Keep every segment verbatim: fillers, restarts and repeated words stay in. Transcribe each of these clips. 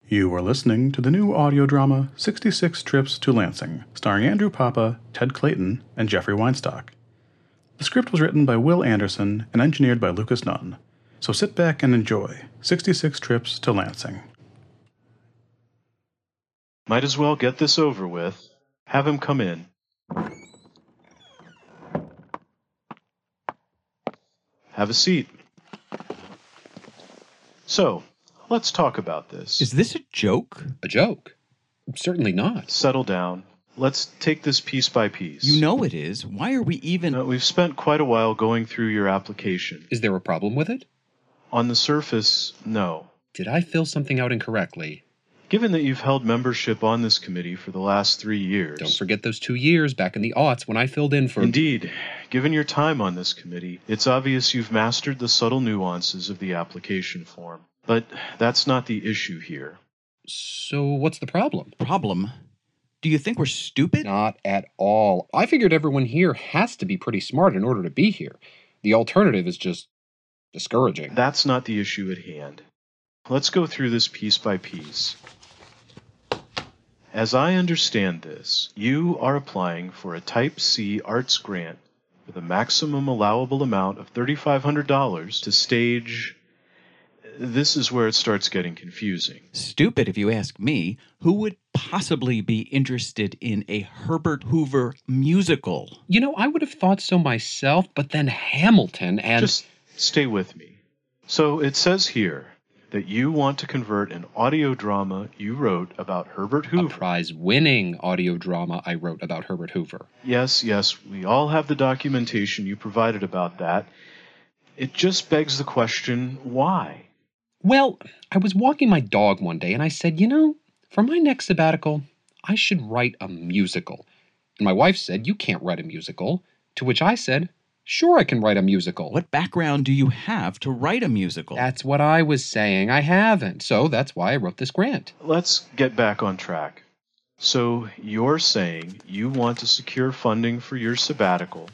You are listening to the new audio drama sixty-six Trips to Lansing, starring Andrew Papa, Ted Clayton, and Jeffrey Weinstock. The script was written by Will Anderson and engineered by Lucas Nunn. So sit back and enjoy sixty-six Trips to Lansing. Might as well get this over with. Have him come in. Have a seat. So, let's talk about this. Is this a joke? A joke? Certainly not. Settle down. Let's take this piece by piece. You know it is. Why are we even... Now, we've spent quite a while going through your application. Is there a problem with it? On the surface, no. Did I fill something out incorrectly? Given that you've held membership on this committee for the last three years... Don't forget those two years back in the aughts when I filled in for... Indeed. Given your time on this committee, it's obvious you've mastered the subtle nuances of the application form. But that's not the issue here. So what's the problem? Problem? Do you think we're stupid? Not at all. I figured everyone here has to be pretty smart in order to be here. The alternative is just discouraging. That's not the issue at hand. Let's go through this piece by piece. As I understand this, you are applying for a Type C arts grant with a maximum allowable amount of three thousand five hundred dollars to stage... This is where it starts getting confusing. Stupid, if you ask me. Who would possibly be interested in a Herbert Hoover musical? You know, I would have thought so myself, but then Hamilton and... Just stay with me. So it says here that you want to convert an audio drama you wrote about Herbert Hoover. A prize-winning audio drama I wrote about Herbert Hoover. Yes, yes, we all have the documentation you provided about that. It just begs the question, why? Well, I was walking my dog one day and I said, you know, for my next sabbatical, I should write a musical. And my wife said, you can't write a musical. To which I said, sure I can write a musical. What background do you have to write a musical? That's what I was saying. I haven't. So that's why I wrote this grant. Let's get back on track. So you're saying you want to secure funding for your sabbatical.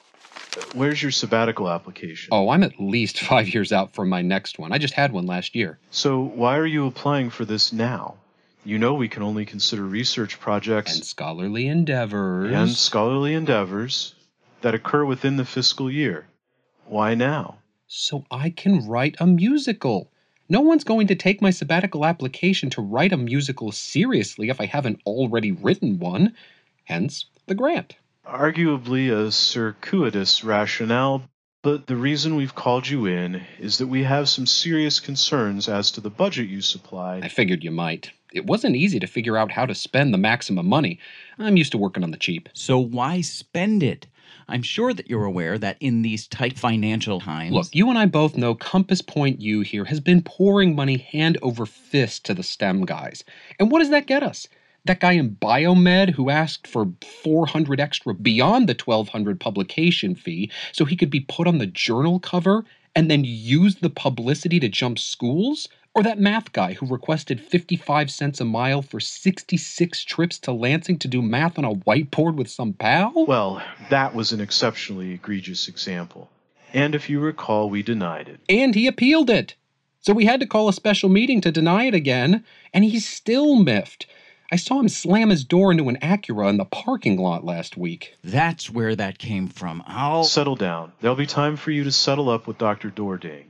Where's your sabbatical application? Oh, I'm at least five years out from my next one. I just had one last year. So why are you applying for this now? You know we can only consider research projects... And scholarly endeavors. And scholarly endeavors that occur within the fiscal year. Why now? So I can write a musical. No one's going to take my sabbatical application to write a musical seriously if I haven't already written one. Hence, the grant. Arguably a circuitous rationale, but the reason we've called you in is that we have some serious concerns as to the budget you supplied. I figured you might. It wasn't easy to figure out how to spend the maximum money. I'm used to working on the cheap. So why spend it? I'm sure that you're aware that in these tight financial times... Look, you and I both know Compass Point U here has been pouring money hand over fist to the STEM guys. And what does that get us? That guy in Biomed who asked for four hundred extra beyond the twelve hundred publication fee so he could be put on the journal cover and then use the publicity to jump schools? Or that math guy who requested fifty-five cents a mile for sixty-six trips to Lansing to do math on a whiteboard with some pal? Well, that was an exceptionally egregious example. And if you recall, we denied it. And he appealed it. So we had to call a special meeting to deny it again, and he's still miffed. I saw him slam his door into an Acura in the parking lot last week. That's where that came from. I'll... Settle down. There'll be time for you to settle up with Doctor Doording.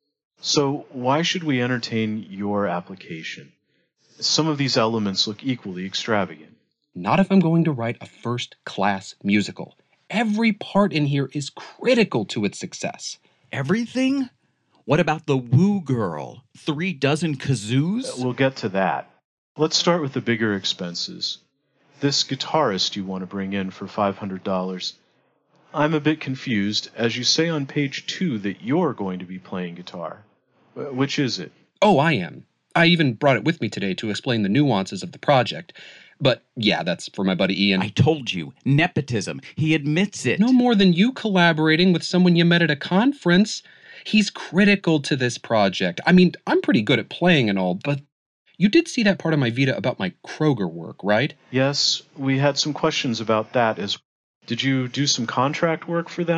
So, why should we entertain your application? Some of these elements look equally extravagant. Not if I'm going to write a first-class musical. Every part in here is critical to its success. Everything? What about the Woo Girl? Three dozen kazoos? We'll get to that. Let's start with the bigger expenses. This guitarist you want to bring in for five hundred dollars. I'm a bit confused, as you say on page two that you're going to be playing guitar. Which is it? Oh, I am. I even brought it with me today to explain the nuances of the project. But yeah, that's for my buddy Ian. I told you, nepotism. He admits it. No more than you collaborating with someone you met at a conference. He's critical to this project. I mean, I'm pretty good at playing and all, but you did see that part of my Vita about my Kroger work, right? Yes, we had some questions about that as... Did you do some contract work for them?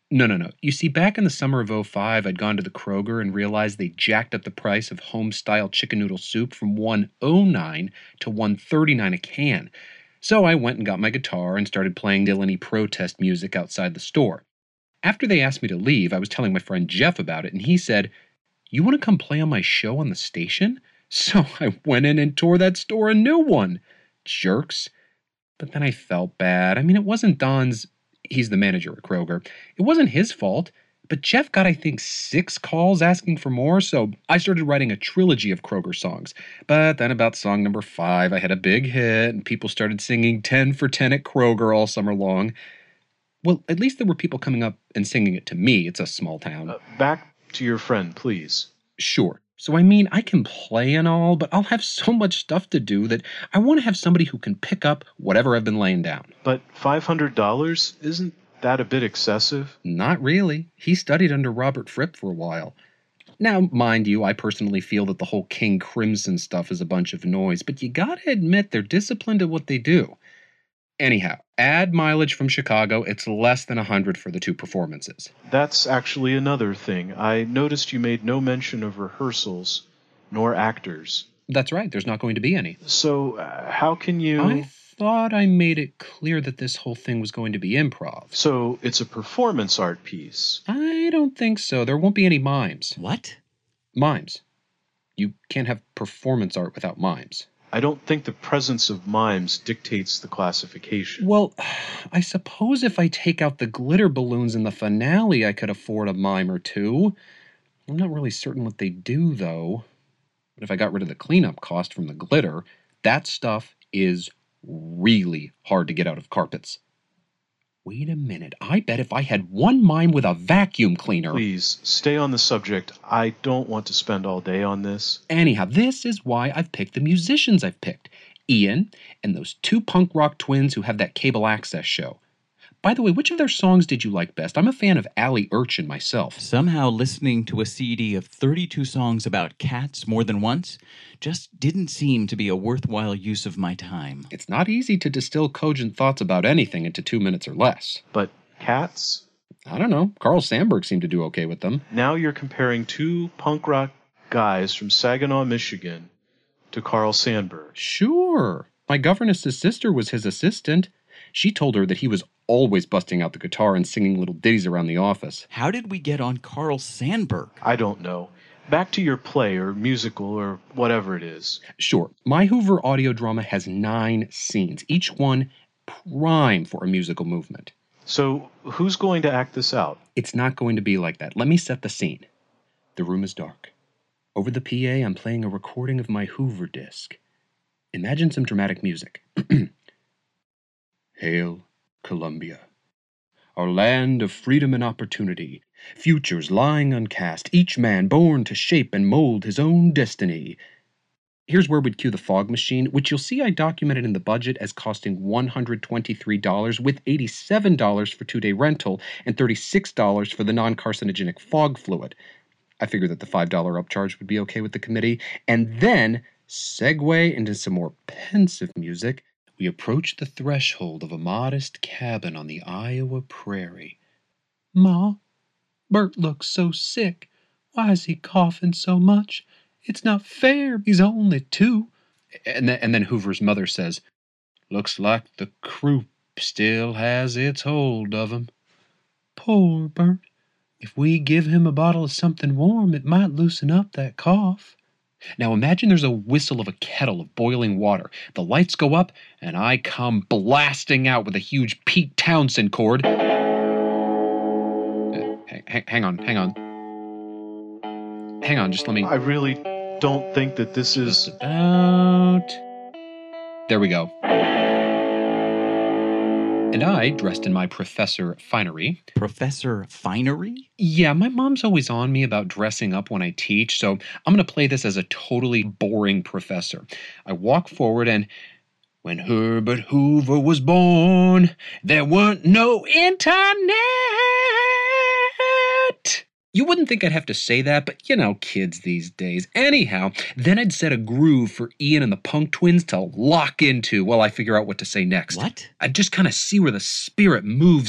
No, no, no. You see, back in the summer of oh five, I'd gone to the Kroger and realized they jacked up the price of home-style chicken noodle soup from one oh nine to one thirty-nine a can. So I went and got my guitar and started playing Dylan-y protest music outside the store. After they asked me to leave, I was telling my friend Jeff about it, and he said, "You want to come play on my show on the station?" So I went in and tore that store a new one. Jerks. But then I felt bad. I mean, it wasn't Don's... He's the manager at Kroger. It wasn't his fault, but Jeff got, I think, six calls asking for more, so I started writing a trilogy of Kroger songs. But then about song number five, I had a big hit, and people started singing ten for ten at Kroger all summer long. Well, at least there were people coming up and singing it to me. It's a small town. Uh, back to your friend, please. Sure. So, I mean, I can play and all, but I'll have so much stuff to do that I want to have somebody who can pick up whatever I've been laying down. But five hundred dollars? Isn't that a bit excessive? Not really. He studied under Robert Fripp for a while. Now, mind you, I personally feel that the whole King Crimson stuff is a bunch of noise, but you gotta admit they're disciplined at what they do. Anyhow, add mileage from Chicago, it's less than a hundred for the two performances. That's actually another thing. I noticed you made no mention of rehearsals, nor actors. That's right, there's not going to be any. So, uh, how can you... I thought I made it clear that this whole thing was going to be improv. So, it's a performance art piece. I don't think so. There won't be any mimes. What? Mimes. You can't have performance art without mimes. I don't think the presence of mimes dictates the classification. Well, I suppose if I take out the glitter balloons in the finale, I could afford a mime or two. I'm not really certain what they do, though. But if I got rid of the cleanup cost from the glitter, that stuff is really hard to get out of carpets. Wait a minute. I bet if I had one mime with a vacuum cleaner... Please, stay on the subject. I don't want to spend all day on this. Anyhow, this is why I've picked the musicians I've picked. Ian and those two punk rock twins who have that cable access show. By the way, which of their songs did you like best? I'm a fan of Alley Urchin myself. Somehow listening to a C D of thirty-two songs about cats more than once just didn't seem to be a worthwhile use of my time. It's not easy to distill cogent thoughts about anything into two minutes or less. But cats? I don't know. Carl Sandburg seemed to do okay with them. Now you're comparing two punk rock guys from Saginaw, Michigan to Carl Sandburg. Sure. My governess's sister was his assistant. She told her that he was always busting out the guitar and singing little ditties around the office. How did we get on Carl Sandburg? I don't know. Back to your play or musical or whatever it is. Sure. My Hoover audio drama has nine scenes, each one prime for a musical movement. So, who's going to act this out? It's not going to be like that. Let me set the scene. The room is dark. Over the P A, I'm playing a recording of my Hoover disc. Imagine some dramatic music. Hail, Columbia, our land of freedom and opportunity, futures lying uncast, each man born to shape and mold his own destiny. Here's where we'd cue the fog machine, which you'll see I documented in the budget as costing one hundred twenty-three dollars with eighty-seven dollars for two-day rental and thirty-six dollars for the non-carcinogenic fog fluid. I figured that the five dollars upcharge would be okay with the committee, and then segue into some more pensive music. We approach the threshold of a modest cabin on the Iowa prairie. Ma, Bert looks so sick. Why is he coughing so much? It's not fair. He's only two. And then, and then Hoover's mother says, "Looks like the croup still has its hold of him." Poor Bert. If we give him a bottle of something warm, it might loosen up that cough. Now imagine there's a whistle of a kettle of boiling water. The lights go up, and I come blasting out with a huge Pete Townsend chord. Uh, hang, hang on, hang on. Hang on, just let me... I really don't think that this Just is... about... There we go. And I, dressed in my Professor finery... Professor Finery? Yeah, my mom's always on me about dressing up when I teach, so I'm going to play this as a totally boring professor. I walk forward and... When Herbert Hoover was born, there weren't no internet. You wouldn't think I'd have to say that, but you know, kids these days. Anyhow, then I'd set a groove for Ian and the Punk Twins to lock into while I figure out what to say next. What? I'd just kind of see where the spirit moves me.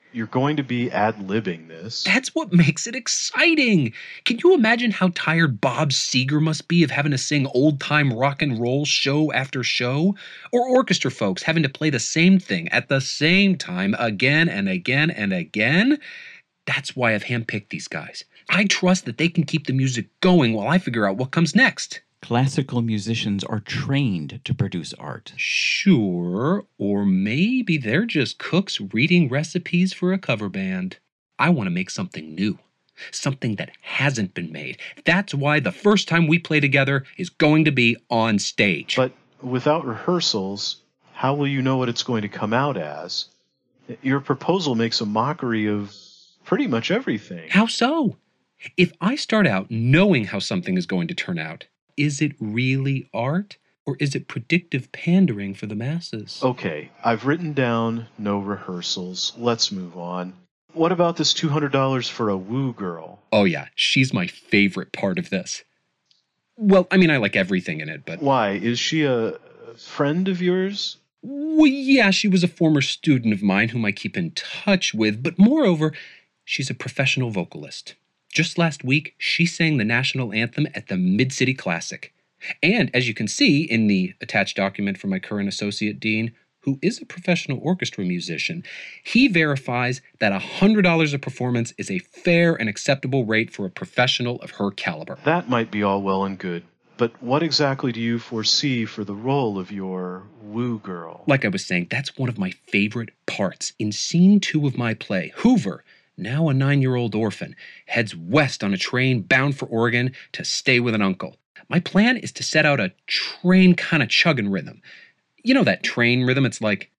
You're going to be ad-libbing this. That's what makes it exciting. Can you imagine how tired Bob Seger must be of having to sing old-time rock and roll show after show? Or orchestra folks having to play the same thing at the same time again and again and again? That's why I've handpicked these guys. I trust that they can keep the music going while I figure out what comes next. Classical musicians are trained to produce art. Sure, or maybe they're just cooks reading recipes for a cover band. I want to make something new, something that hasn't been made. That's why the first time we play together is going to be on stage. But without rehearsals, how will you know what it's going to come out as? Your proposal makes a mockery of pretty much everything. How so? If I start out knowing how something is going to turn out, is it really art, or is it predictive pandering for the masses? Okay, I've written down no rehearsals. Let's move on. What about this two hundred dollars for a woo girl? Oh yeah, she's my favorite part of this. Well, I mean, I like everything in it, but... Why? Is she a friend of yours? Well, yeah, she was a former student of mine whom I keep in touch with, but moreover, she's a professional vocalist. Just last week, she sang the national anthem at the Mid-City Classic. And as you can see in the attached document from my current associate dean, who is a professional orchestra musician, he verifies that one hundred dollars a performance is a fair and acceptable rate for a professional of her caliber. That might be all well and good, but what exactly do you foresee for the role of your woo girl? Like I was saying, that's one of my favorite parts. In scene two of my play, Hoover, now a nine-year-old orphan, heads west on a train bound for Oregon to stay with an uncle. My plan is to set out a train kind of chugging rhythm. You know that train rhythm? It's like...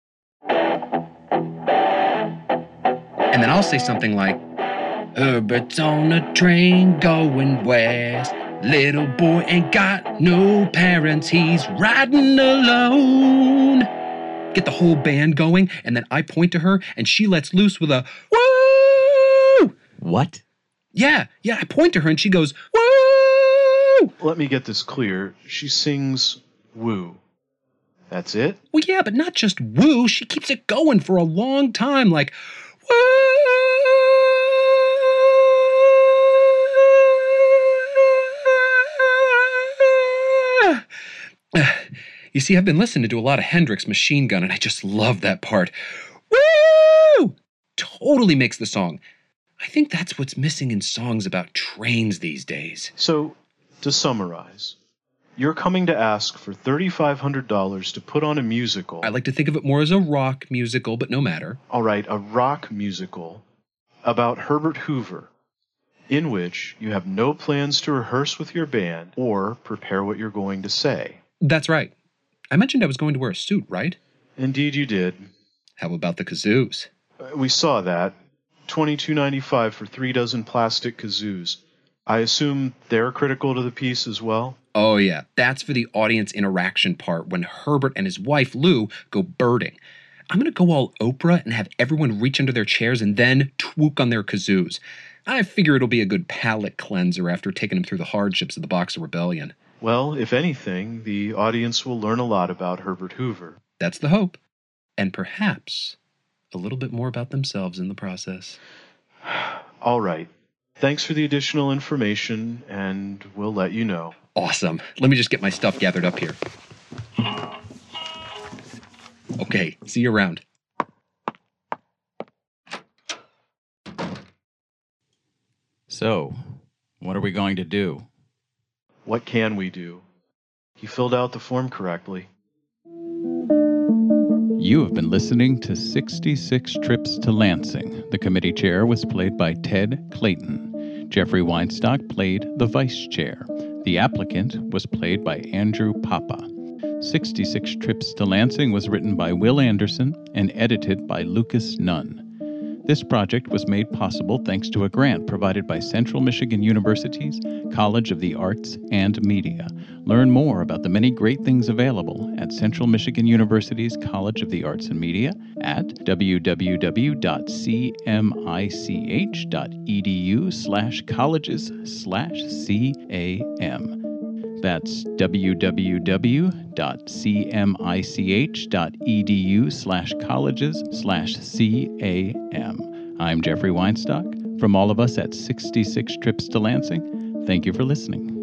And then I'll say something like, Herbert's on a train going west. Little boy ain't got no parents. He's riding alone. Get the whole band going, and then I point to her, and she lets loose with a woo! What? Yeah, yeah, I point to her and she goes, woo! Let me get this clear. She sings woo. That's it? Well, yeah, but not just woo. She keeps it going for a long time, like, woo! You see, I've been listening to a lot of Hendrix Machine Gun, and I just love that part. Woo! Totally makes the song. I think that's what's missing in songs about trains these days. So, to summarize, you're coming to ask for three thousand five hundred dollars to put on a musical. I like to think of it more as a rock musical, but no matter. All right, a rock musical about Herbert Hoover, in which you have no plans to rehearse with your band or prepare what you're going to say. That's right. I mentioned I was going to wear a suit, right? Indeed you did. How about the kazoos? Uh, we saw that. twenty-two ninety-five for three dozen plastic kazoos. I assume they're critical to the piece as well? Oh yeah, that's for the audience interaction part when Herbert and his wife Lou go birding. I'm going to go all Oprah and have everyone reach under their chairs and then twook on their kazoos. I figure it'll be a good palate cleanser after taking them through the hardships of the Boxer Rebellion. Well, if anything, the audience will learn a lot about Herbert Hoover. That's the hope. And perhaps a little bit more about themselves in the process. All right. Thanks for the additional information, and we'll let you know. Awesome. Let me just get my stuff gathered up here. Okay, see you around. So, what are we going to do? What can we do? You filled out the form correctly. You have been listening to sixty-six Trips to Lansing. The committee chair was played by Ted Clayton. Jeffrey Weinstock played the vice chair. The applicant was played by Andrew Papa. sixty-six Trips to Lansing was written by Will Anderson and edited by Lucas Nunn. This project was made possible thanks to a grant provided by Central Michigan University's College of the Arts and Media. Learn more about the many great things available at Central Michigan University's College of the Arts and Media at w w w dot c m i c h dot e d u slash colleges slash c a m. That's w w w dot c m i c h dot e d u slash colleges slash c a m. I'm Jeffrey Weinstock. From all of us at sixty-six Trips to Lansing, thank you for listening.